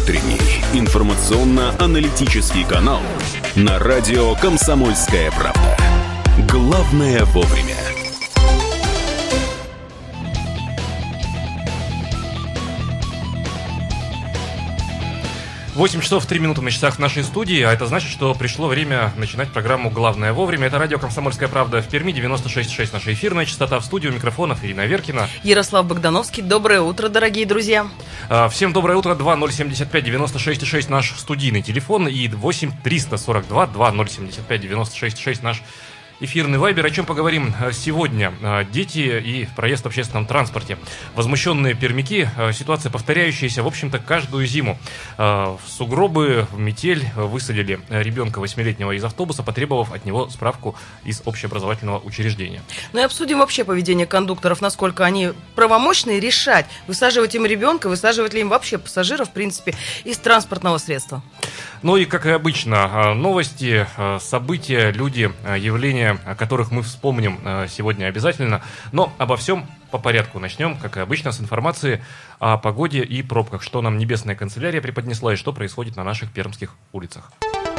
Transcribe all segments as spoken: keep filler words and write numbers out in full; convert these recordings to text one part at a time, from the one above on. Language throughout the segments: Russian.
Утренний информационно-аналитический канал на радио «Комсомольская правда». Главное вовремя. восемь часов три минуты на часах в нашей студии, а это значит, что пришло время начинать программу «Главное вовремя». Это радио «Комсомольская правда» в Перми, девяносто шесть и шесть наша эфирная частота. В студии у микрофонов Ирина Веркина. Ярослав Богдановский. Доброе утро, дорогие друзья. Всем доброе утро. два ноль семьдесят пять девяносто шесть и шесть наш студийный телефон и восемь триста сорок два два ноль семьдесят пять девяносто шесть и шесть наш эфирный вайбер. О чем поговорим сегодня? Дети и проезд в общественном транспорте. Возмущенные пермяки. Ситуация, повторяющаяся, в общем-то, каждую зиму. В сугробы, в метель высадили ребенка восьмилетнего из автобуса, потребовав от него справку из общеобразовательного учреждения. Ну и обсудим вообще поведение кондукторов, насколько они правомочны решать, высаживать им ребенка, высаживать ли им вообще пассажиров, в принципе, из транспортного средства. Ну и, как и обычно, новости, события, люди, явления, о которых мы вспомним сегодня обязательно. Но обо всем по порядку. Начнем, как и обычно, с информации о погоде и пробках. Что нам небесная канцелярия преподнесла и что происходит на наших пермских улицах.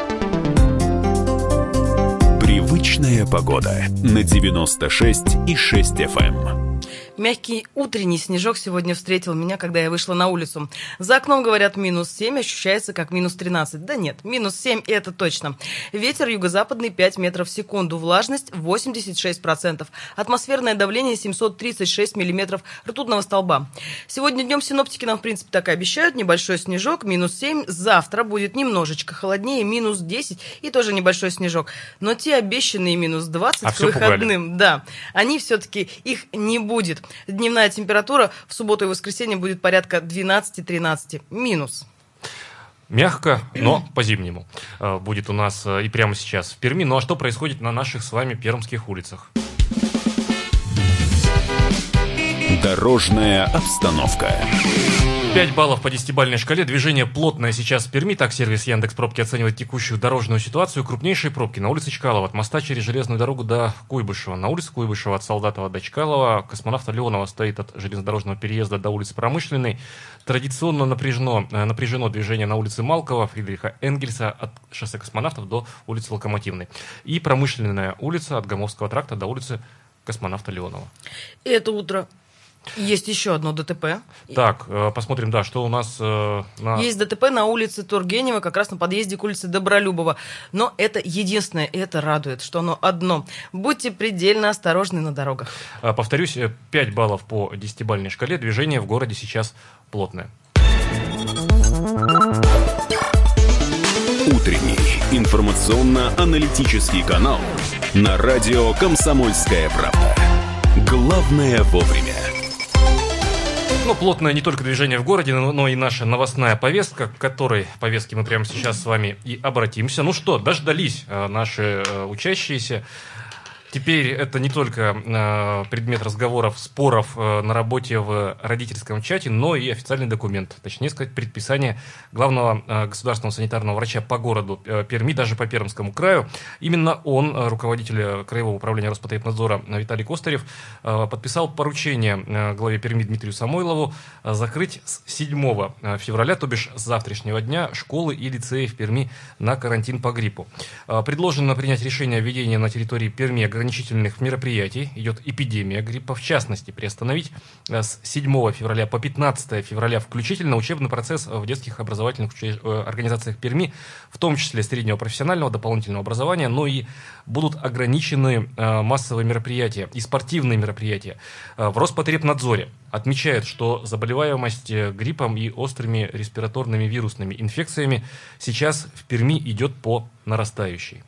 Привычная погода на девяносто шесть и шесть эф эм. Мягкий утренний снежок сегодня встретил меня, когда я вышла на улицу. За окном, говорят, минус семь, ощущается как минус тринадцать. Да нет, минус семь это точно. Ветер юго-западный пять метров в секунду, влажность восемьдесят шесть процентов. Атмосферное давление семьсот тридцать шесть миллиметров ртутного столба. Сегодня днем синоптики нам, в принципе, так и обещают. Небольшой снежок, минус семь. Завтра будет немножечко холоднее, минус десять и тоже небольшой снежок. Но те обещанные минус двадцать а к выходным, пугали. Да, они все-таки, их не будет. Дневная температура в субботу и воскресенье будет порядка двенадцать-тринадцать минус. Мягко, но по-зимнему будет у нас и прямо сейчас в Перми. Ну а что происходит на наших с вами пермских улицах? Дорожная обстановка. пять баллов по десятибалльной шкале. Движение плотное сейчас в Перми. Так сервис Яндекс.Пробки оценивает текущую дорожную ситуацию. Крупнейшие пробки на улице Чкалова от моста через железную дорогу до Куйбышева. На улице Куйбышева от Солдатова до Чкалова. Космонавта Леонова стоит от железнодорожного переезда до улицы Промышленной. Традиционно напряжено, напряжено движение на улице Малкова, Фридриха Энгельса от шоссе Космонавтов до улицы Локомотивной. И Промышленная улица от Гомовского тракта до улицы Космонавта Леонова. Это утро. Есть еще одно ДТП. Так, посмотрим, да, что у нас э, на... Есть ДТП на улице Тургенева, как раз на подъезде к улице Добролюбова. Но это единственное, и это радует, что оно одно. Будьте предельно осторожны на дорогах. Повторюсь, пять баллов по десятибалльной шкале. Движение в городе сейчас плотное. Утренний информационно-аналитический канал на радио «Комсомольская правда». Главное вовремя. Ну, плотное не только движение в городе, но, но и наша новостная повестка, к которой повестке мы прямо сейчас с вами и обратимся. Ну что, дождались э, наши э, учащиеся. Теперь это не только э, предмет разговоров, споров э, на работе в родительском чате, но и официальный документ, точнее сказать, предписание главного э, государственного санитарного врача по городу э, Перми, даже по Пермскому краю. Именно он, э, руководитель Краевого управления Роспотребнадзора Виталий Костарев, э, подписал поручение э, главе Перми Дмитрию Самойлову э, закрыть с седьмого февраля, то бишь с завтрашнего дня, школы и лицеи в Перми на карантин по гриппу. Э, предложено принять решение о введении на территории Перми ограничительных мероприятий, идет эпидемия гриппа, в частности, приостановить с седьмого февраля по пятнадцатое февраля включительно учебный процесс в детских образовательных организациях Перми, в том числе среднего профессионального, дополнительного образования, но и будут ограничены массовые мероприятия и спортивные мероприятия. В Роспотребнадзоре отмечают, что заболеваемость гриппом и острыми респираторными вирусными инфекциями сейчас в Перми идет по нарастающей.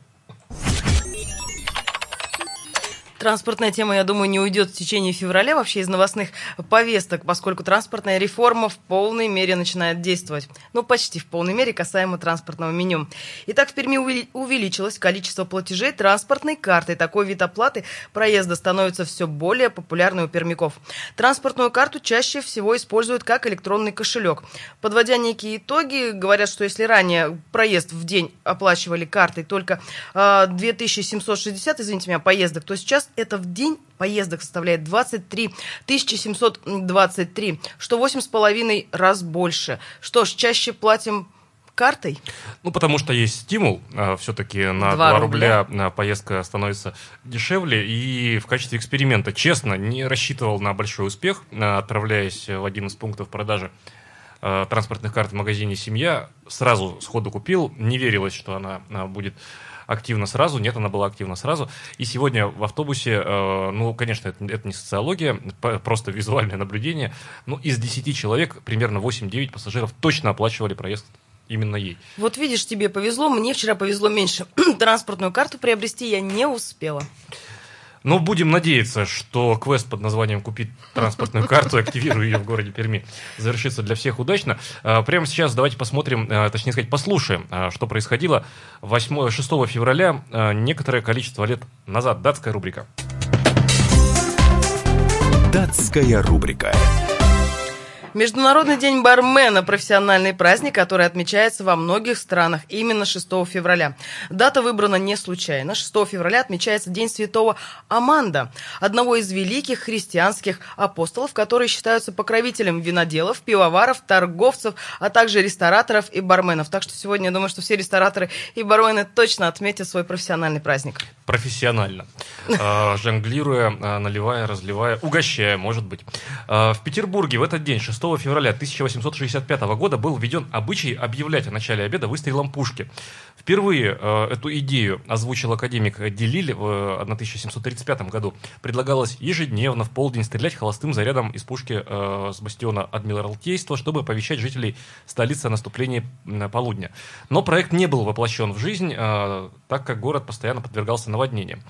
Транспортная тема, я думаю, не уйдет в течение февраля вообще из новостных повесток, поскольку транспортная реформа в полной мере начинает действовать. Ну, почти в полной мере касаемо транспортного меню. Итак, в Перми увеличилось количество платежей транспортной картой. Такой вид оплаты проезда становится все более популярным у пермяков. Транспортную карту чаще всего используют как электронный кошелек. Подводя некие итоги, говорят, что если ранее проезд в день оплачивали картой только э, две тысячи семьсот шестьдесят, извините меня, поездок, то сейчас это в день поездок составляет двадцать три тысячи семьсот двадцать три, что восемь с половиной раз больше. Что ж, чаще платим картой? Ну, потому что есть стимул. Все-таки на два два рубля поездка становится дешевле. И в качестве эксперимента, честно, не рассчитывал на большой успех, отправляясь в один из пунктов продажи транспортных карт в магазине «Семья». Сразу сходу купил. Не верилось, что она будет активно сразу. Нет, она была активна сразу. И сегодня в автобусе, ну, конечно, это, это не социология, просто визуальное наблюдение. Но из десяти человек примерно восемь-девять пассажиров точно оплачивали проезд именно ей. Вот видишь, тебе повезло, мне вчера повезло меньше. Транспортную карту приобрести я не успела. Но будем надеяться, что квест под названием «Купить транспортную карту», активирую ее в городе Перми, завершится для всех удачно. Прямо сейчас давайте посмотрим, точнее сказать, послушаем, что происходило шестого февраля, некоторое количество лет назад. Датская рубрика. Датская рубрика. Международный день бармена – профессиональный праздник, который отмечается во многих странах именно шестого февраля. Дата выбрана не случайно. шестого февраля отмечается День святого Аманда, одного из великих христианских апостолов, которые считаются покровителем виноделов, пивоваров, торговцев, а также рестораторов и барменов. Так что сегодня я думаю, что все рестораторы и бармены точно отметят свой профессиональный праздник. Профессионально. Жонглируя, наливая, разливая, угощая, может быть. В Петербурге в этот день, шестого февраля тысяча восемьсот шестьдесят пятого года, был введен обычай объявлять о начале обеда выстрелом пушки. Впервые э, эту идею озвучил академик Делиль в тысяча семьсот тридцать пятом году. Предлагалось ежедневно в полдень стрелять холостым зарядом из пушки э, с бастиона Адмиралтейства, чтобы оповещать жителей столицы о наступлении полудня. Но проект не был воплощен в жизнь, э, так как город постоянно подвергался наводнениям.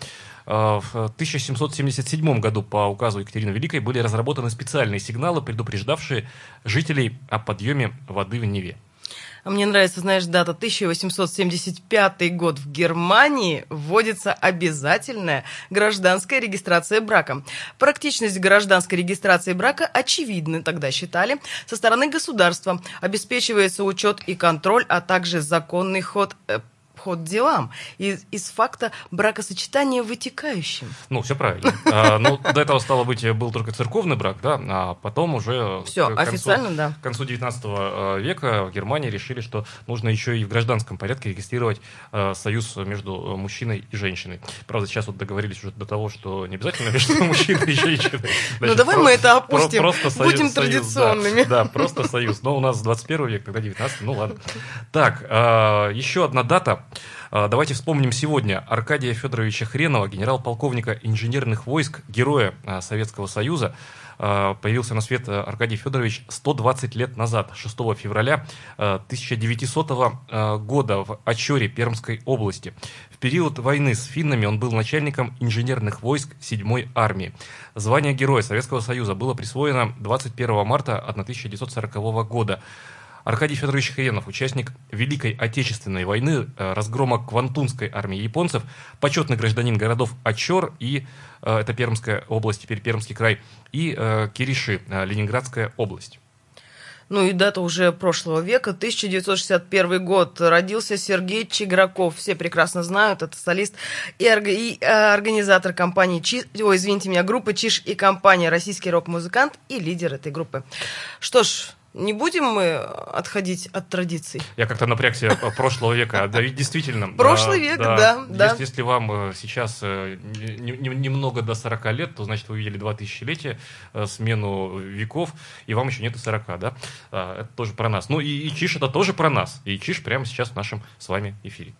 В тысяча семьсот семьдесят седьмом году по указу Екатерины Великой были разработаны специальные сигналы, предупреждавшие жителей о подъеме воды в Неве. Мне нравится, знаешь, дата тысяча восемьсот семьдесят пятый год. В Германии вводится обязательная гражданская регистрация брака. Практичность гражданской регистрации брака очевидна, тогда считали. Со стороны государства обеспечивается учет и контроль, а также законный ход ход делам из, из факта бракосочетания вытекающим. Ну, все правильно. А, ну, до этого, стало быть, был только церковный брак, да, а потом уже все, к концу, официально, да. К концу девятнадцатого века в Германии решили, что нужно еще и в гражданском порядке регистрировать а, союз между мужчиной и женщиной. Правда, сейчас вот договорились уже до того, что не обязательно между мужчиной и женщиной. Ну, давай мы это опустим, будем традиционными. Да, просто союз. Но у нас двадцать первый век, тогда девятнадцатый, ну ладно. Так, еще одна дата. Давайте вспомним сегодня Аркадия Федоровича Хренова, генерал-полковника инженерных войск, героя Советского Союза. Появился на свет Аркадий Федорович сто двадцать лет назад, шестого февраля тысяча девятисотого года в Очоре Пермской области. В период войны с финнами он был начальником инженерных войск седьмой армии. Звание Героя Советского Союза было присвоено двадцать первого марта тысяча девятьсот сорокового года. Аркадий Федорович Хренов, участник Великой Отечественной войны, разгрома Квантунской армии японцев, почетный гражданин городов Очор, и, это Пермская область, теперь Пермский край, и Кириши, Ленинградская область. Ну и дата уже прошлого века, тысяча девятьсот шестьдесят первый год, родился Сергей Чиграков, все прекрасно знают, это солист и, орг... и организатор компании Чиш, ой, извините меня, группы Чиш и компания, российский рок-музыкант и лидер этой группы. Что ж, не будем мы отходить от традиций. Я как-то напрягся прошлого века. Да, ведь действительно. Прошлый век, да. да, да. Если, если вам сейчас немного до сорока лет, то значит вы видели два тысячелетия, смену веков, и вам еще нет и сорока, да? Это тоже про нас. Ну и, и Чиш это тоже про нас. И Чиш прямо сейчас в нашем с вами эфире.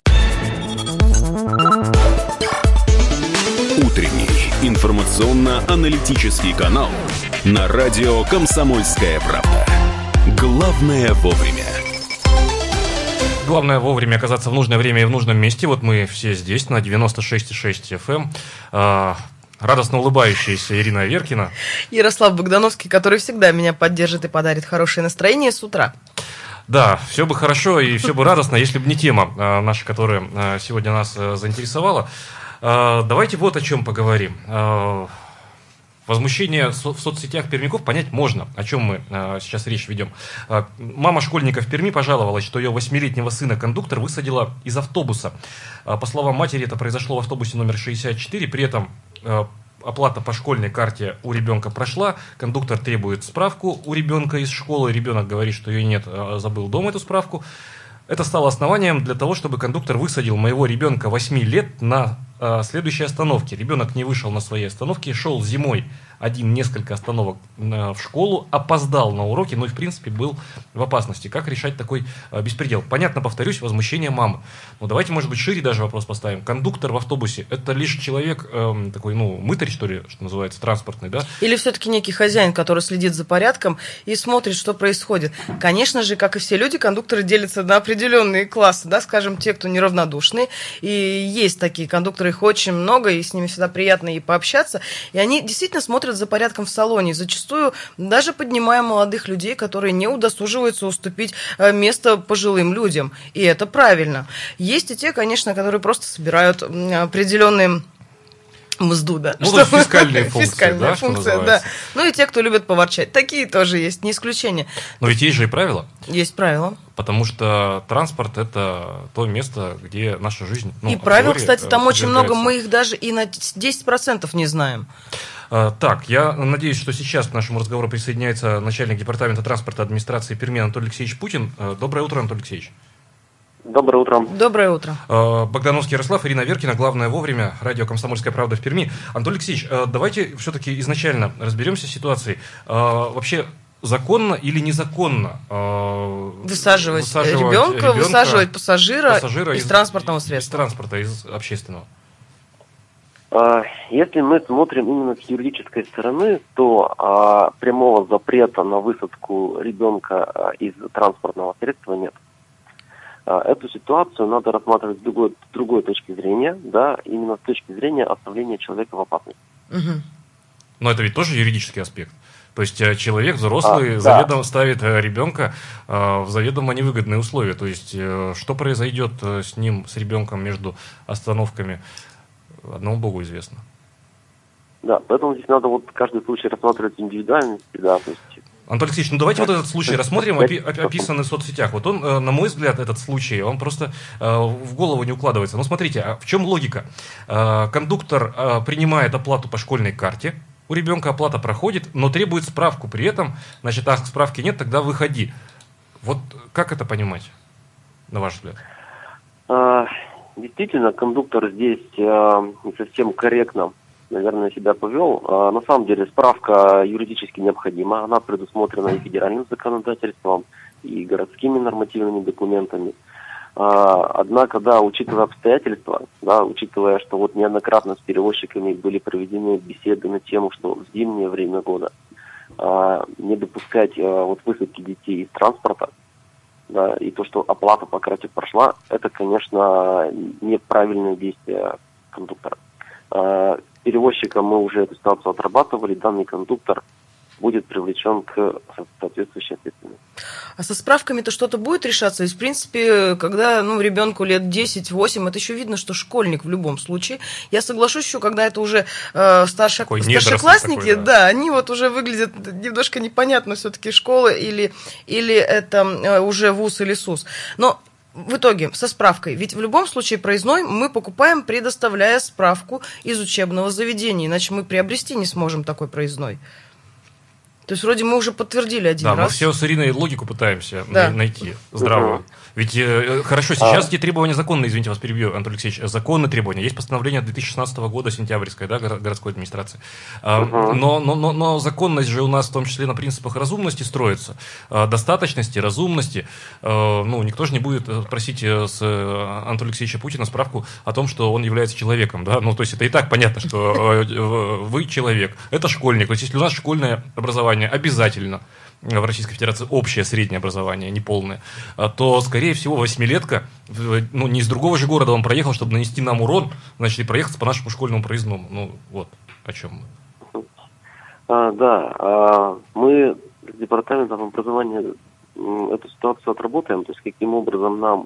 Утренний информационно-аналитический канал на радио «Комсомольская правда». Главное вовремя. Главное вовремя оказаться в нужное время и в нужном месте. Вот мы все здесь, на девяносто шесть и шесть эф эм. А, радостно улыбающаяся Ирина Веркина. Ярослав Богдановский, который всегда меня поддержит и подарит хорошее настроение с утра. Да, все бы хорошо и все бы радостно, если бы не тема а, наша, которая а, сегодня нас а, заинтересовала. А, давайте вот о чем поговорим. А, Возмущение в соцсетях пермяков понять можно, о чем мы а, сейчас речь ведем. А, мама школьника в Перми пожаловалась, что ее восьмилетнего сына кондуктор высадила из автобуса. А, по словам матери, это произошло в автобусе номер шестьдесят четыре, при этом оплата по школьной карте у ребенка прошла, кондуктор требует справку у ребенка из школы, ребенок говорит, что ее нет, забыл дома эту справку. Это стало основанием для того, чтобы кондуктор высадил моего ребенка восьми лет на э, следующей остановке. Ребенок не вышел на своей остановке, шел зимой один несколько остановок э, в школу, опоздал на уроки, но и в принципе был в опасности. Как решать такой э, беспредел? Понятно, повторюсь, возмущение мамы. Но давайте, может быть, шире даже вопрос поставим. Кондуктор в автобусе – это лишь человек э, такой, ну, мытарь, что ли, что называется, транспортный, да? Или все-таки некий хозяин, который следит за порядком и смотрит, что происходит. Конечно же, как и все люди, кондукторы делятся на определенные классы, да, скажем, те, кто неравнодушные. И есть такие кондукторы, их очень много, и с ними всегда приятно и пообщаться. И они действительно смотрят за порядком в салоне. Зачастую даже поднимая молодых людей, которые не удосуживаются уступить место пожилым людям. И это правильно. Есть и те, конечно, которые просто собирают определенные мзду, да. Ну, то фискальные функции, фискальная да, функция, да. Ну и те, кто любит поворчать. Такие тоже есть, не исключение. Но ведь есть же и правила. Есть правила. Потому что транспорт – это то место, где наша жизнь, ну, и правил, теории, кстати, там очень много, подвергается. мы их даже и на десять процентов не знаем. А, так, я надеюсь, что сейчас к нашему разговору присоединяется начальник департамента транспорта администрации Перми Анатолий Алексеевич Путин. Доброе утро, Анатолий Алексеевич. Доброе утро. Доброе утро. Богдановский Ярослав, Ирина Веркина, главное вовремя, радио «Комсомольская правда» в Перми. Анатолий Алексеевич, давайте все-таки изначально разберемся с ситуацией. Вообще, законно или незаконно высаживать, высаживать ребенка, ребенка, высаживать пассажира, пассажира из, из транспортного средства? Из транспорта, из общественного. Если мы смотрим именно с юридической стороны, то а, прямого запрета на высадку ребенка из транспортного средства нет. А, эту ситуацию надо рассматривать с другой, с другой точки зрения, да, именно с точки зрения оставления человека в опасности. Угу. Но это ведь тоже юридический аспект. То есть человек взрослый а, заведомо да. ставит ребенка в заведомо невыгодные условия. То есть что произойдет с ним, с ребенком между остановками, одному Богу известно. Да, поэтому здесь надо вот каждый случай рассматривать индивидуально, да, то есть... Антон Алексеевич, ну давайте вот этот случай рассмотрим, опи- описанный в соцсетях. Вот он, на мой взгляд, этот случай, он просто в голову не укладывается. Ну смотрите, а в чем логика? Кондуктор принимает оплату по школьной карте, у ребенка оплата проходит, но требует справку при этом, значит, а справки нет, тогда выходи. Вот как это понимать, на ваш взгляд? А, действительно, кондуктор здесь а, не совсем корректно, наверное, себя повел. А, на самом деле справка юридически необходима, она предусмотрена и федеральным законодательством, и городскими нормативными документами. Однако, да, учитывая обстоятельства, да, учитывая, что вот неоднократно с перевозчиками были проведены беседы на тему, что в зимнее время года а, не допускать а, вот высадки детей из транспорта, да, и то, что оплата по карте прошла, это, конечно, неправильное действие кондуктора. А, перевозчикам мы уже эту ситуацию отрабатывали, данный кондуктор будет привлечен к соответствующей ответственности. А со справками-то что-то будет решаться? И, в принципе, когда ну, ребенку лет десять-восемь, это еще видно, что школьник в любом случае. Я соглашусь еще, когда это уже э, старше, старшеклассники, такой, да. да, они вот уже выглядят немножко непонятно, все-таки школа или, или это э, уже вуз или СУС. Но в итоге, со справкой, ведь в любом случае проездной мы покупаем, предоставляя справку из учебного заведения, иначе мы приобрести не сможем такой проездной. То есть вроде мы уже подтвердили один да, раз. Да, мы все с Ириной логику пытаемся да. найти здравую. Угу. Ведь э, хорошо, сейчас а. эти требования законные, извините, вас перебью, Анатолий Алексеевич, законные требования. Есть постановление две тысячи шестнадцатого года, сентябрьское, да, городской администрации. А, угу. но, но, но, но законность же у нас в том числе на принципах разумности строится, а, достаточности, разумности. А, ну, никто же не будет просить с Анатолия Алексеевича Путина справку о том, что он является человеком, да. Ну, то есть это и так понятно, что вы человек, это школьник. То есть если у нас школьное образование обязательно в Российской Федерации общее среднее образование, не полное, то, скорее всего, восьмилетка, ну, не из другого же города он проехал, чтобы нанести нам урон, значит, и проехать по нашему школьному проездному. Ну, вот о чем мы. А, да, а, мы с департаментом образования эту ситуацию отработаем, то есть каким образом нам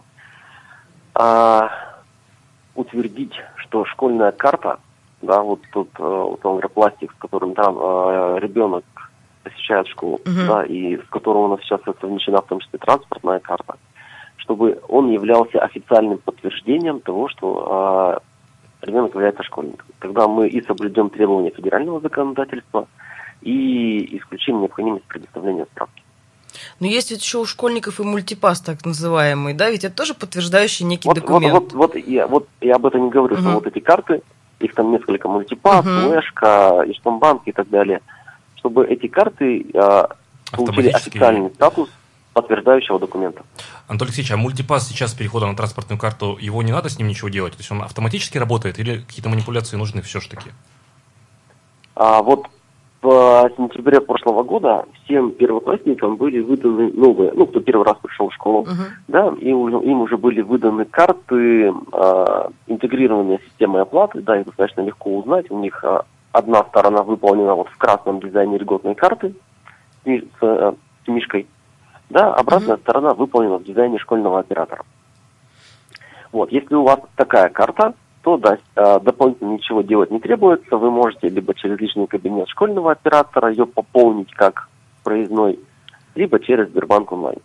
а, утвердить, что школьная карта, да, вот тот вот пластик, с которым там а, ребенок посещает школу, uh-huh. да, и с которого у нас сейчас совмещена в том числе транспортная карта, чтобы он являлся официальным подтверждением того, что ребенок является школьником. Тогда мы и соблюдем требования федерального законодательства, и исключим необходимость предоставления справки. Но есть ведь еще у школьников и мультипас, так называемый, да? Ведь это тоже подтверждающий некий вот, документ. Вот, вот, вот, я, вот я об этом не говорю, uh-huh. что вот эти карты, их там несколько, мультипас, uh-huh. флешка, Ижтомбанк и так далее, чтобы эти карты э, получили официальный статус подтверждающего документа. Антон Алексеевич, а мультипас сейчас с переходом на транспортную карту, его не надо с ним ничего делать? То есть он автоматически работает или какие-то манипуляции нужны все-таки? А, вот в сентябре прошлого года всем первоклассникам были выданы новые, ну, кто первый раз пришел в школу, uh-huh. да, и уже, им уже были выданы карты, э, интегрированные системой оплаты, да, их достаточно легко узнать. У них э, одна сторона выполнена вот в красном дизайне льготной карты с, э, с мишкой, да, обратная uh-huh. сторона выполнена в дизайне школьного оператора. Вот, если у вас такая карта, то да, дополнительно ничего делать не требуется. Вы можете либо через личный кабинет школьного оператора ее пополнить как проездной, либо через Сбербанк онлайн.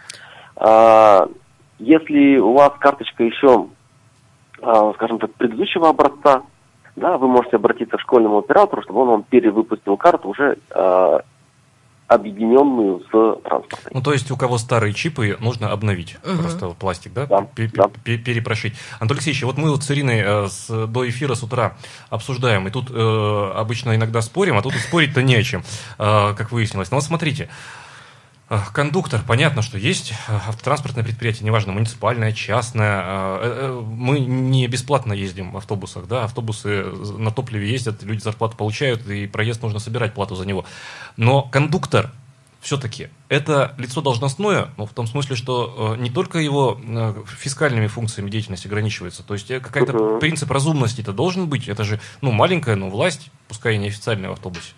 Если у вас карточка еще, скажем так, предыдущего образца, да, вы можете обратиться к школьному оператору, чтобы он вам перевыпустил карту уже объединенную с транспортной. Ну, то есть у кого старые чипы, нужно обновить угу. просто пластик, да? Да, Пер- да. Перепрошить. Антон Алексеевич, вот мы вот с Ириной э, с, до эфира с утра обсуждаем, и тут э, обычно иногда спорим, а тут и спорить-то не о чем, э, как выяснилось. Но вот смотрите, э, кондуктор, понятно, что есть автотранспортное предприятие, неважно, муниципальное, частное, э, э, мы не бесплатно ездим в автобусах, да, автобусы на топливе ездят, люди зарплату получают, и проезд нужно собирать плату за него. Но кондуктор все-таки это лицо должностное, но в том смысле, что э, не только его э, фискальными функциями деятельности ограничивается, то есть какой-то uh-huh. принцип разумности-то должен быть, это же, ну, маленькая, но власть, пускай и неофициальная в автобусе.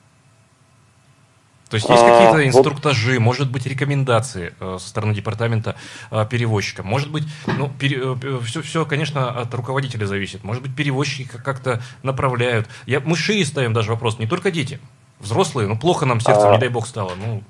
То есть есть а, какие-то инструктажи, вот... может быть, рекомендации э, со стороны департамента э, перевозчика, может быть, ну, пере, э, все, все, конечно, от руководителя зависит, может быть, перевозчики как-то направляют. Я, мы шире ставим даже вопрос, не только дети. Взрослые, ну плохо нам сердцем, а, не дай бог, стало. Ну.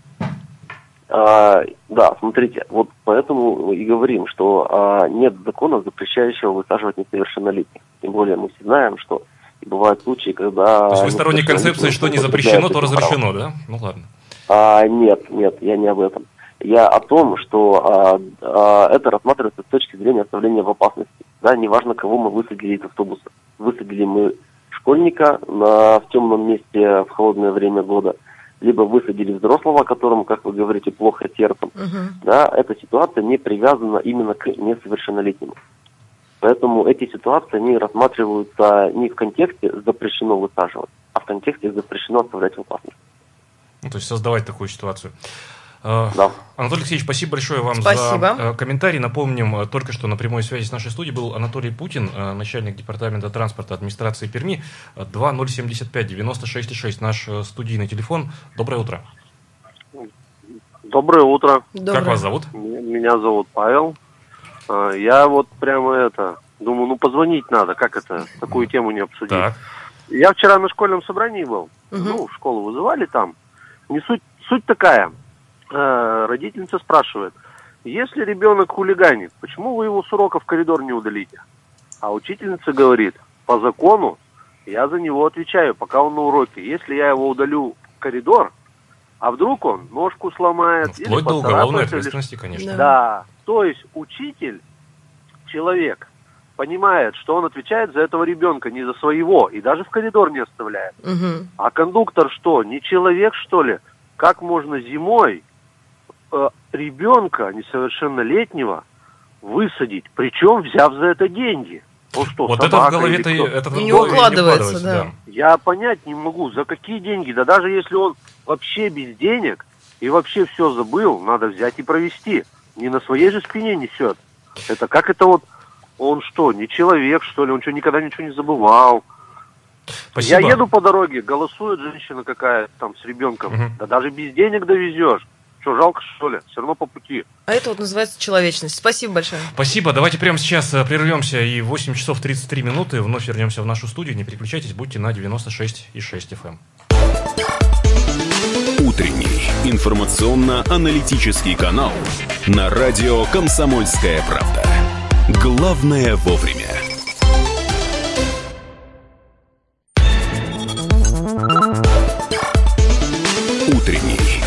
А, да, смотрите, вот поэтому и говорим, что а, нет закона, запрещающего высаживать несовершеннолетних. Тем более мы все знаем, что бывают случаи, когда... То есть вы сторонник концепции, что не запрещено, то разрешено, да? Ну ладно. А, нет, нет, я не об этом. Я о том, что а, а, это рассматривается с точки зрения оставления в опасности. Да, неважно, кого мы высадили из автобуса. Высадили мы школьника на, в темном месте в холодное время года, либо высадили взрослого, которому, как вы говорите, плохо сердцем, uh-huh. да, эта ситуация не привязана именно к несовершеннолетнему. Поэтому эти ситуации, они рассматриваются не в контексте «запрещено высаживать», а в контексте «запрещено оставлять в опасности». Ну, то есть создавать такую ситуацию. Да. Анатолий Алексеевич, спасибо большое вам спасибо. за комментарий. Напомним, только что на прямой связи с нашей студией был Анатолий Путин, начальник департамента транспорта администрации Перми. два ноль семь пять девяносто шесть шесть наш студийный телефон. Доброе утро. Доброе утро. Доброе. Как вас зовут? Меня зовут Павел. Я вот прямо это, думаю, ну позвонить надо, как это, такую тему не обсудить. Так. Я вчера на школьном собрании был, угу. ну, в школу вызывали там. Не суть, суть такая. Родительница спрашивает, если ребенок хулиганит, почему вы его с урока в коридор не удалите? А учительница говорит, по закону я за него отвечаю, пока он на уроке. Если я его удалю в коридор, а вдруг он ножку сломает, ну, вплоть до уголовной ответственности, или... конечно. Да. да, то есть учитель, человек, понимает, что он отвечает за этого ребенка, не за своего, и даже в коридор не оставляет. Угу. А кондуктор что, не человек, что ли? Как можно зимой ребенка несовершеннолетнего высадить, причем взяв за это деньги? Он что, вот это в голове-то это в не укладывается, да. да. Я понять не могу, за какие деньги, да даже если он вообще без денег и вообще все забыл, надо взять и провести. Не на своей же спине несет. Это как это вот, он что, не человек, что ли, он что, никогда ничего не забывал? Спасибо. Я еду по дороге, голосует женщина какая-то там с ребенком, угу. да даже без денег довезешь. Что, жалко, что ли? Все равно по пути. А это вот называется человечность. Спасибо большое. Спасибо. Давайте прямо сейчас прервемся и в восемь часов тридцать три минуты вновь вернемся в нашу студию. Не переключайтесь, будьте на девяносто шесть и шесть эф эм. Утренний информационно-аналитический канал на радио «Комсомольская правда». Главное вовремя.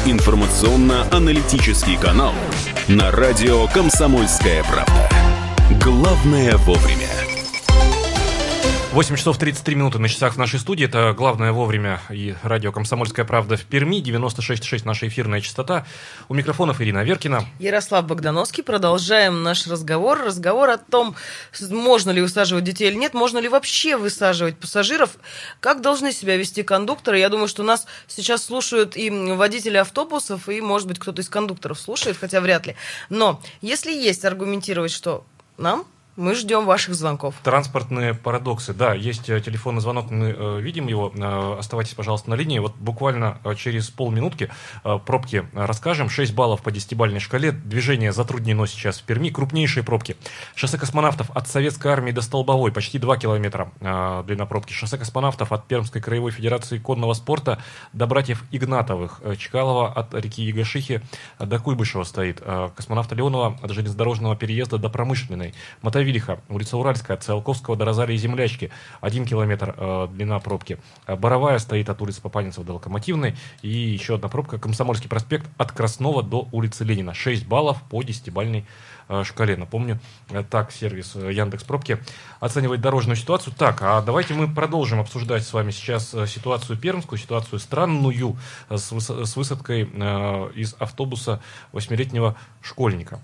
информационно-аналитический канал на радио «Комсомольская правда». Главное вовремя. восемь часов тридцать три минуты на часах в нашей студии. Это главное вовремя и радио «Комсомольская правда» в Перми. девяносто шесть и шесть наша эфирная частота. У микрофонов Ирина Аверкина. Ярослав Богдановский. Продолжаем наш разговор. Разговор о том, можно ли высаживать детей или нет, можно ли вообще высаживать пассажиров, как должны себя вести кондукторы. Я думаю, что нас сейчас слушают и водители автобусов, и, может быть, кто-то из кондукторов слушает, хотя вряд ли. Но если есть аргументировать, что нам... Мы ждем ваших звонков. Транспортные парадоксы. Да, есть телефонный звонок, мы э, видим его. Э, оставайтесь, пожалуйста, на линии. Вот буквально э, через полминутки э, пробки расскажем. шесть баллов по десятибалльной шкале. Движение затруднено сейчас в Перми. Крупнейшие пробки. Шоссе космонавтов от Советской армии до Столбовой. Почти два километра э, длина пробки. Шоссе космонавтов от Пермской краевой федерации конного спорта до братьев Игнатовых. Э, Чкалова от реки Ягошихи до Куйбышева стоит. Э, космонавта Леонова от железнодорожного переезда до Промышленной. Мотовилиха, улица Уральская, от Циолковского до Розалии Землячки, один километр э, длина пробки. Боровая стоит от улицы Папанинцева до Локомотивной. И еще одна пробка, Комсомольский проспект от Краснова до улицы Ленина. шесть баллов по десятибалльной э, шкале. Напомню, э, так сервис э, Яндекс.Пробки оценивает дорожную ситуацию. Так, а давайте мы продолжим обсуждать с вами сейчас э, ситуацию пермскую, ситуацию странную э, с, выс- с высадкой э, из автобуса восьмилетнего школьника.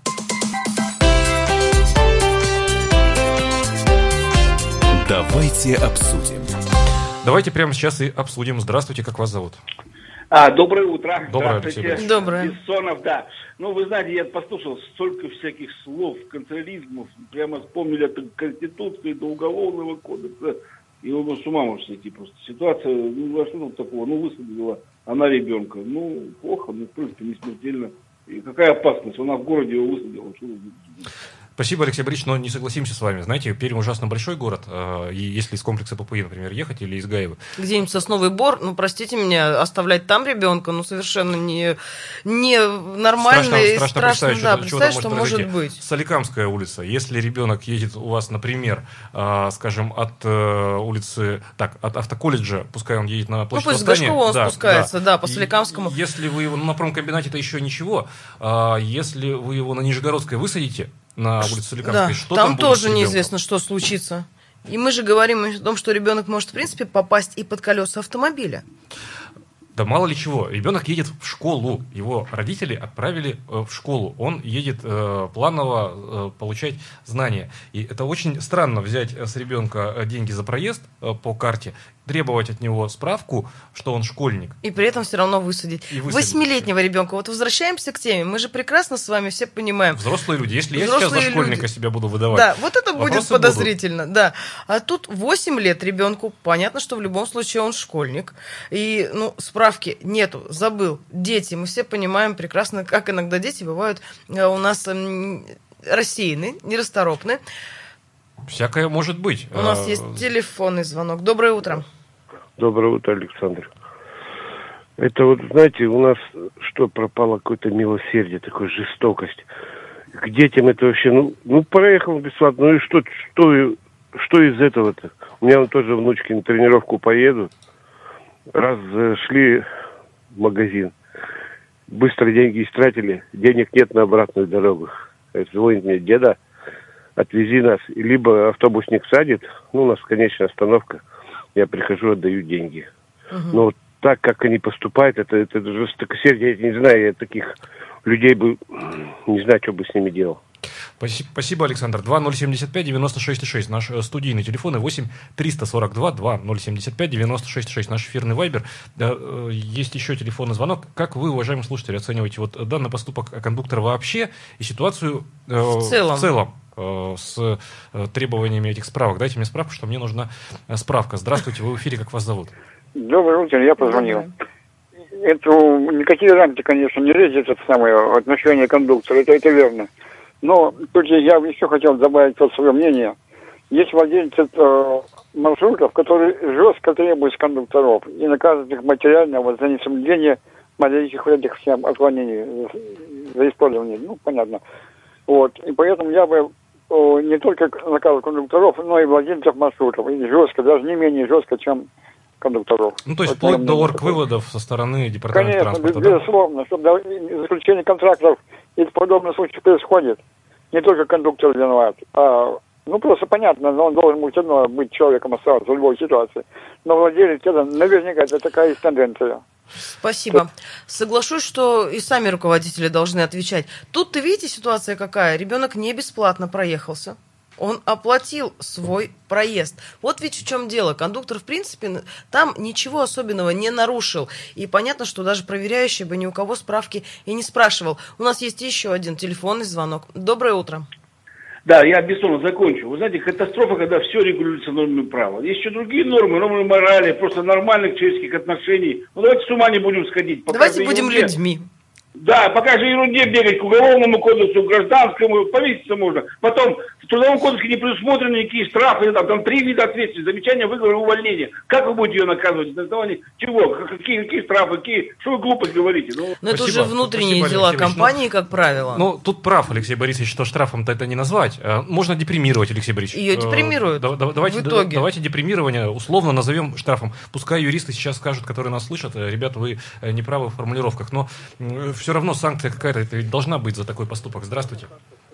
Давайте обсудим. Давайте прямо сейчас и обсудим. Здравствуйте, как вас зовут? А, доброе утро. Доброе, Здравствуйте. Доброе. Бессонов, да. Ну, вы знаете, я послушал столько всяких слов, контролизмов, прямо вспомнили от Конституции до Уголовного кодекса, и он с ума может сойти просто. Ситуация, ну, а что тут такого? Ну, высадила она ребенка. Ну, плохо, но, в принципе, не смертельно. И какая опасность? Она в городе его высадила. Что... Спасибо, Алексей Борисович, но не согласимся с вами. Знаете, Пермь ужасно большой город, и если из комплекса ППИ, например, ехать или из Гаева. Где-нибудь Сосновый Бор, ну, простите меня, оставлять там ребенка, ну, совершенно не, не нормально. Страшно, и страшно, страшно, представить, да, что, представить, что, что может, может быть. Соликамская улица. Если ребенок едет у вас, например, э, скажем, от э, улицы, так, от автоколледжа, пускай он едет на площадь Ну, пусть Восстания. с Горшкова он да, спускается, да, да по И, Соликамскому. Если вы его, ну, на промкомбинате это еще ничего, а если вы его на Нижегородской высадите, на улице Соликамской, Да, что там, там будет тоже с ребенком? неизвестно, что случится. И мы же говорим о том, что ребенок может, в принципе, попасть и под колеса автомобиля. Да мало ли чего. Ребенок едет в школу. Его родители отправили э, в школу. Он едет э, планово э, получать знания. И это очень странно взять с ребенка деньги за проезд э, по карте, требовать от него справку, что он школьник. И при этом все равно высадить. И высадить. Восьмилетнего ребенка. Вот возвращаемся к теме. Мы же прекрасно с вами все понимаем. Взрослые люди. Если Взрослые я сейчас за школьника люди. себя буду выдавать. Да, вот это будет вопросы подозрительно. Да. А тут восемь лет ребенку. Понятно, что в любом случае он школьник. И, ну, справки нету. Забыл. Дети. Мы все понимаем прекрасно, как иногда дети бывают э, у нас э, рассеяны, нерасторопны. Всякое может быть. У нас есть телефонный звонок. Доброе утро. Доброе утро, Александр. Это вот, знаете, у нас что, пропало какое-то милосердие, такая жестокость. К детям это вообще, ну, ну проехал бесплатно, ну и что, что, что из этого-то? У меня вон тоже внучки на тренировку поедут. Раз шли в магазин, быстро деньги истратили, денег нет на обратную дорогу. Звонит мне: деда, отвези нас. И либо автобусник садит, ну, у нас конечная остановка, я прихожу, отдаю деньги. Uh-huh. Но вот так, как они поступают, это, это жестокосердие, я не знаю, я таких людей бы, не знаю, что бы с ними делал. Спасибо, Александр. два ноль семь пять девяносто шесть шесть. Наш студийный телефон и восемь триста сорок два два ноль семь пять девяносто шесть шесть. Наш эфирный вайбер. Есть еще телефонный звонок. Как вы, уважаемые слушатели, оцениваете вот данный поступок кондуктора вообще и ситуацию э, в целом, в целом э, с э, требованиями этих справок? Дайте мне справку, что мне нужна справка. Здравствуйте, вы в эфире, как вас зовут? Доброе утро, я позвонил. Это никакие рамки, конечно, не лезет, это самое отношение кондуктора, это, это верно. Но тут я еще хотел добавить вот свое мнение. Есть владельцы э, маршрутов, которые жестко требуют с кондукторов и наказывают их материально вот, за несоблюдение малейших вот этих всем отклонений, за использование. Ну, понятно. Вот. И поэтому я бы не только наказывал кондукторов, но и владельцев маршрутов. И жестко, даже не менее жестко, чем кондукторов. Ну, то есть Вот вплоть до такое. орг-выводов со стороны департамента Конечно, транспорта, да? безусловно, чтобы до заключения контрактов и подобных случаев происходит. Не только кондуктор виноват, а, ну, просто понятно, но он должен быть одно, быть человеком оставаться в любой ситуации. Но владелец, это наверняка, это такая есть тенденция. Спасибо. Соглашусь, что и сами руководители должны отвечать. Тут-то видите, ситуация какая? Ребенок не бесплатно проехался. Он оплатил свой проезд. Вот ведь в чем дело. Кондуктор, в принципе, там ничего особенного не нарушил. И понятно, что даже проверяющий бы ни у кого справки и не спрашивал. У нас есть еще один телефонный звонок. Доброе утро. Да, я бессонно закончу. Вы знаете, катастрофа, когда все регулируется нормами права. Есть еще другие нормы, нормы морали, просто нормальных человеческих отношений. Ну, давайте с ума не будем сходить. Давайте будем ерунде. людьми. Да, пока же ерунде бегать к уголовному кодексу, к гражданскому, повеситься можно. Потом в трудовом кодексе не предусмотрены никакие штрафы, там, там три вида ответственности, замечания, выговор и увольнение. Как вы будете ее наказывать? На основании чего? Какие, какие штрафы? Какие? Что вы глупость говорите? Ну, Но это уже внутренние спасибо, дела Алексей компании, ну, как правило. Ну, тут прав Алексей Борисович, что штрафом-то это не назвать. Можно депримировать, Алексей Борисович. Ее депримируют да, да, давайте, в итоге. Да, давайте депримирование условно назовем штрафом. Пускай юристы сейчас скажут, которые нас слышат, ребята, вы не правы в формулировках, но все равно санкция какая-то это ведь должна быть за такой поступок. Здравствуйте.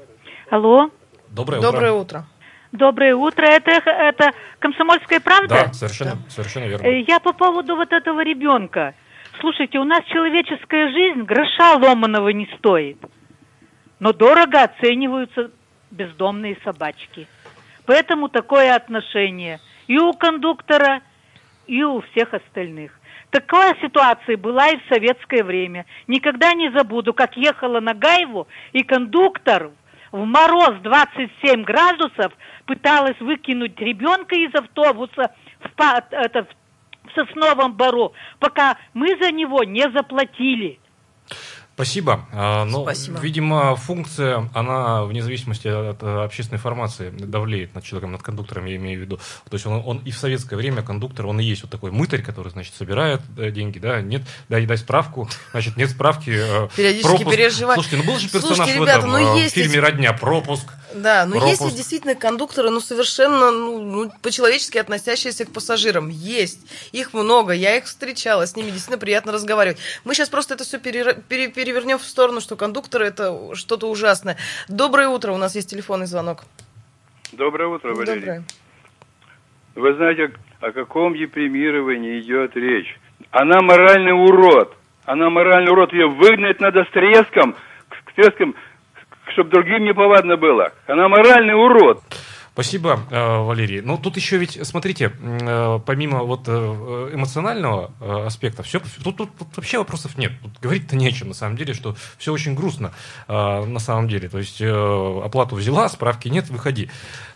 Алло. Доброе утро. Доброе утро. Доброе утро. Это, это «Комсомольская правда»? Да, совершенно, да. совершенно верно. Я по поводу вот этого ребенка. Слушайте, у нас человеческая жизнь гроша ломаного не стоит. Но дорого оцениваются бездомные собачки. Поэтому такое отношение и у кондуктора, и у всех остальных. Такая ситуация была и в советское время. Никогда не забуду, как ехала на Гаеву, и кондуктор в мороз двадцать семь градусов пыталась выкинуть ребенка из автобуса в, это, в Сосновом Бору, пока мы за него не заплатили. Спасибо. Но, Спасибо. видимо, функция, она вне зависимости от общественной формации давлеет над человеком, над кондуктором, я имею в виду. То есть он, он и в советское время кондуктор, он и есть вот такой мытарь, который, значит, собирает деньги, да, нет, дай, дай справку, значит, нет справки. Периодически пропуск. переживает. Слушайте, ну был же персонаж Слушайте, в ребята, этом ну, в есть фильме эти... «Родня», пропуск. Да, но пропуск. есть и действительно кондукторы, ну, совершенно ну, ну, по-человечески относящиеся к пассажирам. Есть. Их много, я их встречала, с ними действительно приятно разговаривать. Мы сейчас просто это все пере... Пере... перевернем в сторону, что кондукторы это что-то ужасное. Доброе утро, у нас есть телефонный звонок. Доброе утро, Валерий. Доброе. Вы знаете, о каком депримировании идет речь? Она моральный урод. Она моральный урод. Ее выгнать надо с треском, с треском, чтобы другим не повадно было. Она моральный урод. Спасибо, Валерий. Ну, тут еще ведь, смотрите, помимо вот эмоционального аспекта, все, тут, тут, тут вообще вопросов нет. Тут говорить-то не о чем, на самом деле, что все очень грустно, на самом деле. То есть оплату взяла, справки нет, выходи.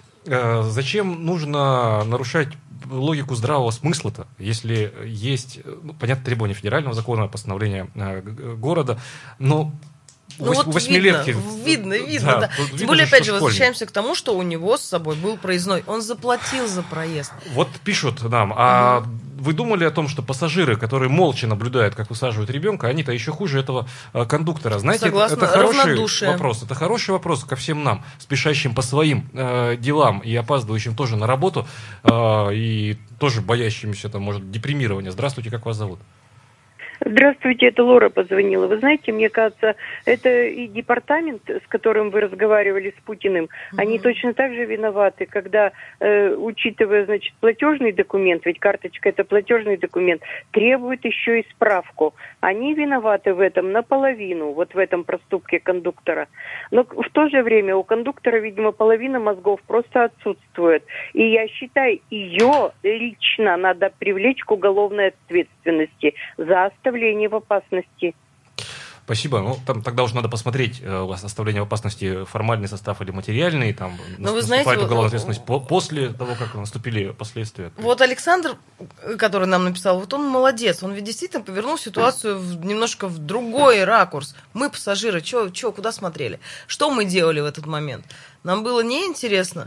Зачем нужно нарушать логику здравого смысла-то, если есть, ну, понятно, требования федерального закона, постановления города, но... Ну вот восьмилетки. Видно, видно, видно, да. да. Тем видно, более, опять же, школьник. Возвращаемся к тому, что у него с собой был проездной. Он заплатил за проезд. Вот пишут нам, а угу. вы думали о том, что пассажиры, которые молча наблюдают, как высаживают ребенка, они-то еще хуже этого кондуктора? Знаете, согласна, это хороший равнодушие. вопрос. Это хороший вопрос ко всем нам, спешащим по своим э, делам и опаздывающим тоже на работу, э, и тоже боящимся, там, может, депримирования. Здравствуйте, как вас зовут? Здравствуйте, это Лора позвонила. Вы знаете, мне кажется, это и департамент, с которым вы разговаривали с Путиным, mm-hmm. они точно так же виноваты, когда, э, учитывая, значит, платежный документ, ведь карточка это платежный документ, требует еще и справку. Они виноваты в этом наполовину, вот в этом проступке кондуктора. Но в то же время у кондуктора, видимо, половина мозгов просто отсутствует. И я считаю, ее лично надо привлечь к уголовной ответственности за оставление в опасности. Спасибо. Ну, там тогда уже надо посмотреть, у вас оставление в опасности формальный состав или материальный, там Но наступает вы знаете, уголовная ответственность по- после того, как наступили последствия. Вот Александр, который нам написал, вот он молодец, он ведь действительно повернул ситуацию в, немножко в другой ракурс. Мы, пассажиры, чё, чё, куда смотрели? Что мы делали в этот момент? Нам было неинтересно.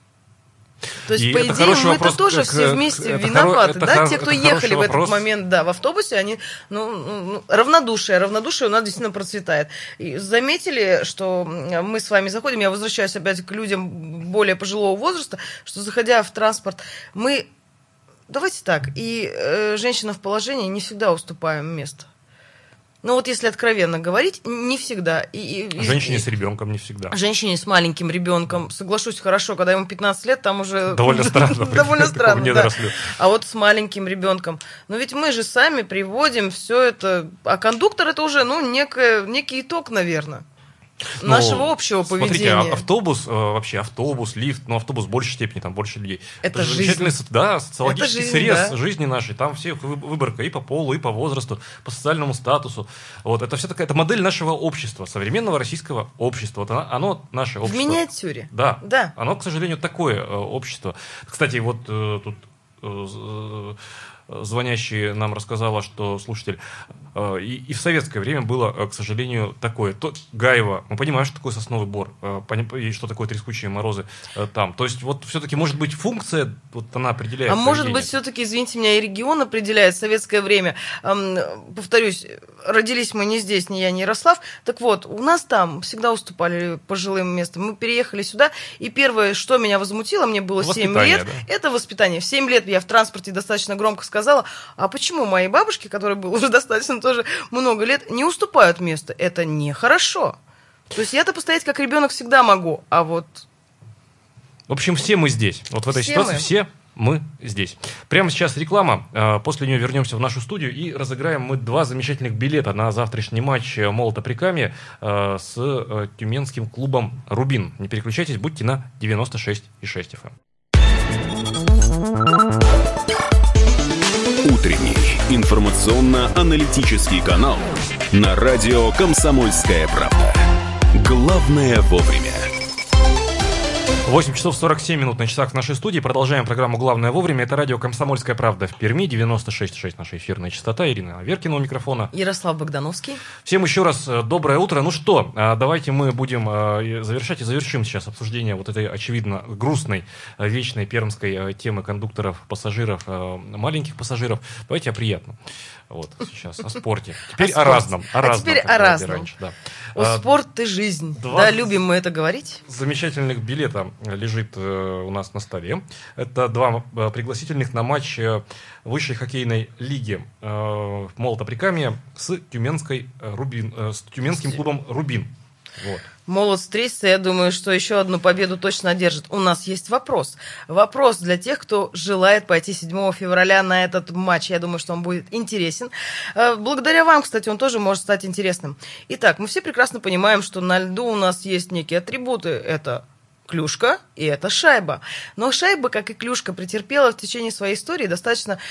То есть, и по идее, мы-то тоже к, все вместе это виноваты, хоро, да? Хоро, Те, кто ехали в этот вопрос. момент, да, в автобусе, они, ну, ну, равнодушие, равнодушие у нас действительно процветает. И заметили, что мы с вами заходим, я возвращаюсь опять к людям более пожилого возраста, что, заходя в транспорт, мы давайте так, и э, женщина в положении не всегда уступаем место. Ну вот если откровенно говорить, не всегда. И, и, Женщине и, с ребенком не всегда. Женщине с маленьким ребенком, соглашусь, хорошо, когда ему пятнадцать лет, там уже... Довольно странно. Довольно странно, да. А вот с маленьким ребенком. Но ведь мы же сами приводим все это... А кондуктор это уже, ну, некое, некий итог, наверное. Ну, нашего общего поведения. Смотрите, автобус, вообще автобус, лифт, ну автобус в большей степени, там больше людей. Это, это жизнь. Замечательный, да, социологический жизнь, срез да. жизни нашей. Там все выборка и по полу, и по возрасту, по социальному статусу. Вот, это все такая, это модель нашего общества, современного российского общества. Вот оно, оно наше общество. В миниатюре. Да, да. Оно, к сожалению, такое э, общество. Кстати, вот э, тут... Э, звонящий нам рассказала, что слушатель, э, и, и в советское время было, э, к сожалению, такое. То, Гаево, мы понимаем, что такое сосновый бор, э, и что такое трескучие морозы э, там. То есть, вот все-таки, может быть, функция, вот она определяет. А поведение. может быть, все-таки, извините меня, и регион определяет советское время. Эм, повторюсь, родились мы не здесь, ни я, ни Ярослав. Так вот, у нас там всегда уступали пожилым местам. Мы переехали сюда, и первое, что меня возмутило, мне было семь лет, да? Это воспитание. В семь лет я в транспорте достаточно громко сказала, сказала, а почему мои бабушки, которые было уже достаточно тоже много лет, не уступают место? Это нехорошо. То есть я-то постоять как ребенок всегда могу, а вот... В общем, все мы здесь. Вот в этой все ситуации мы. все мы здесь. Прямо сейчас реклама. После нее вернемся в нашу студию и разыграем мы два замечательных билета на завтрашний матч Молото-Прикамье с тюменским клубом «Рубин». Не переключайтесь, будьте на девяносто шесть и шесть эф эм. Утренний информационно-аналитический канал на радио «Комсомольская правда». Главное вовремя. восемь часов сорок семь минут на часах в нашей студии. Продолжаем программу «Главное вовремя». Это радио «Комсомольская правда» в Перми. девяносто шесть и шесть наша эфирная частота. Ирина Аверкина у микрофона. Ярослав Богдановский. Всем еще раз доброе утро. Ну что, давайте мы будем завершать и завершим сейчас обсуждение вот этой, очевидно, грустной, вечной пермской темы кондукторов, пассажиров, маленьких пассажиров. Давайте о приятном. Вот, сейчас о спорте. Теперь о, о разном. О а разном, теперь о разном. Раньше, да. О, а, спорт и жизнь. Да, любим мы это говорить. Замечательных билета лежит э, у нас на столе. Это два э, пригласительных на матч э, высшей хоккейной лиги э, Молото-Прикамье с Тюменской э, Рубин, э, с тюменским клубом «Рубин». Вот. Молот встретится, я думаю, что еще одну победу точно одержит. У нас есть вопрос. Вопрос для тех, кто желает пойти седьмого февраля на этот матч. Я думаю, что он будет интересен. Благодаря вам, кстати, он тоже может стать интересным. Итак, мы все прекрасно понимаем, что на льду у нас есть некие атрибуты. Это клюшка и это шайба. Но шайба, как и клюшка, претерпела в течение своей истории достаточно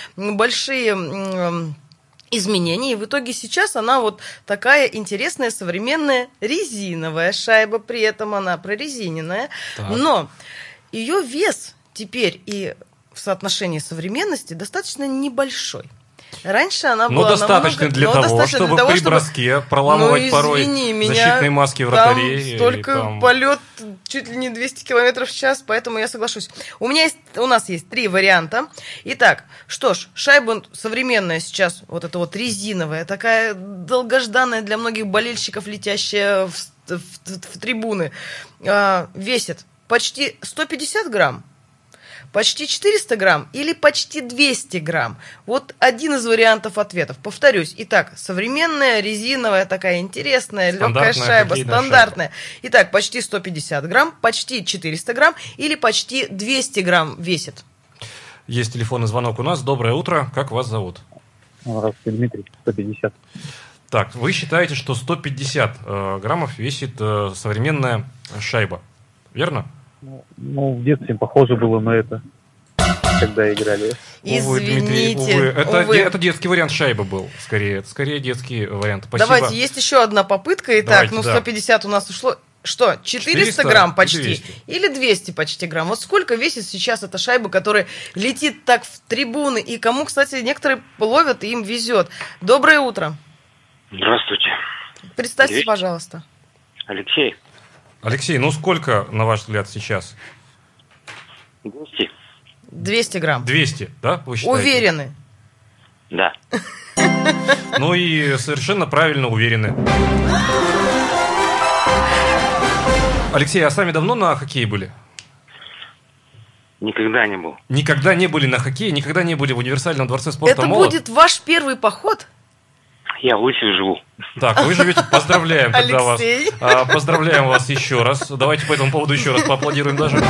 большие изменений, и в итоге сейчас она вот такая интересная, современная резиновая шайба, при этом она прорезиненная, так. Но ее вес теперь и в соотношении современности достаточно небольшой. Раньше она но была достаточно намного, для но того, достаточно чтобы для того, при чтобы... броске проламывать ну, порой меня, защитные маски вратарей. Там столько там... полет чуть ли не двести километров в час, поэтому я соглашусь. У меня есть, у нас есть три варианта. Итак, что ж, шайба современная сейчас, вот эта вот резиновая, такая долгожданная для многих болельщиков, летящая в, в, в, в трибуны, э, весит почти сто пятьдесят грамм. Почти четыреста грамм или почти двести грамм? Вот один из вариантов ответов. Повторюсь. Итак, современная, резиновая, такая интересная, легкая шайба, стандартная. Шайба. Итак, почти сто пятьдесят грамм, почти четыреста грамм или почти двести грамм весит? Есть телефонный звонок у нас. Доброе утро. Как вас зовут? Здравствуйте, Дмитрий. сто пятьдесят. Так, вы считаете, что сто пятьдесят э, граммов весит э, современная шайба. Верно? Ну, в детстве похоже было на это, когда играли. Извините, увы, Дмитрий, увы. Это, увы. это детский вариант шайбы был, скорее. Это скорее детский вариант. Спасибо. Давайте, есть еще одна попытка. Итак, Давайте, ну сто пятьдесят да. у нас ушло. Что, четыреста, четыреста грамм почти? двести. Или двести почти грамм? Вот сколько весит сейчас эта шайба, которая летит так в трибуны, и кому, кстати, некоторые ловят, и им везет. Доброе утро. Здравствуйте. Представьтесь, двести. Пожалуйста. Алексей. Алексей, ну сколько, на ваш взгляд, сейчас? двести. двести грамм. двести, да, вы считаете? Уверены? Да. Ну и совершенно правильно уверены. Алексей, а сами давно на хоккее были? Никогда не был. Никогда не были на хоккее, никогда не были в универсальном дворце спорта Это «Молот». будет ваш первый поход? Я в Лысях живу. Так, вы живете, поздравляем тогда вас. Алексей. А, Поздравляем вас еще раз. Давайте по этому поводу еще раз поаплодируем даже.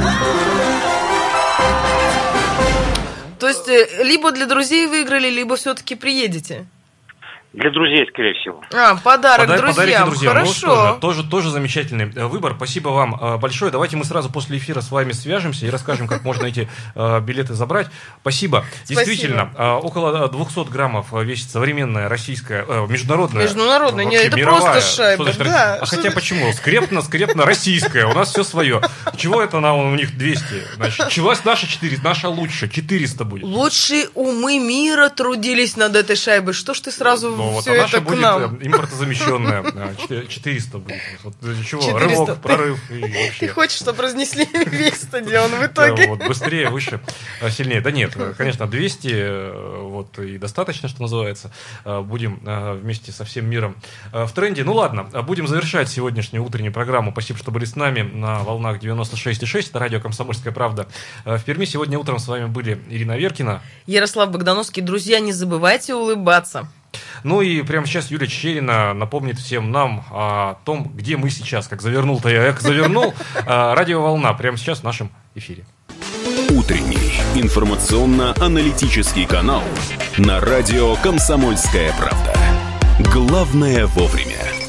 То есть, э, либо для друзей выиграли, либо все-таки приедете? Для друзей, скорее всего. А, подарок Пода- друзьям. Подарите друзьям. Хорошо. Ну что же, тоже, тоже замечательный э, выбор. Спасибо вам э, большое. Давайте мы сразу после эфира с вами свяжемся и расскажем, как можно эти э, билеты забрать. Спасибо. Спасибо. Действительно, э, около двухсот граммов весит современная российская, э, международная. Международная, вообще не, это мировая. просто шайба, Что значит, да. а Что хотя за- почему? Скрепно, скрепно российская. У нас все свое. Чего это нам у них двести? Значит, чего наша четыреста? Наша лучше. четыреста будет. Лучшие умы мира трудились над этой шайбой. Что ж ты сразу Ну, вот, все а это наша к будет нам? э, импортозамещенная. э, четыреста будет. Вот, э, чего? четыреста. Рывок, прорыв. И вообще. Ты хочешь, чтобы разнесли весь стадион в Да, итоге? вот, быстрее, выше, э, сильнее. Да нет, э, конечно, двести э, вот, и достаточно, что называется. Э, Будем э, вместе со всем миром э, в тренде. Ну ладно, э, будем завершать сегодняшнюю утреннюю программу. Спасибо, что были с нами на волнах девяносто шесть и шесть. Это радио «Комсомольская правда». Э, В Перми сегодня утром с вами были Ирина Веркина. Ярослав Богдановский. Друзья, не забывайте улыбаться. Ну и прямо сейчас Юлия Чечерина напомнит всем нам о том, где мы сейчас. Как завернул-то я, как завернул. Э, Радиоволна прямо сейчас в нашем эфире. Утренний информационно-аналитический канал на радио «Комсомольская правда». Главное вовремя.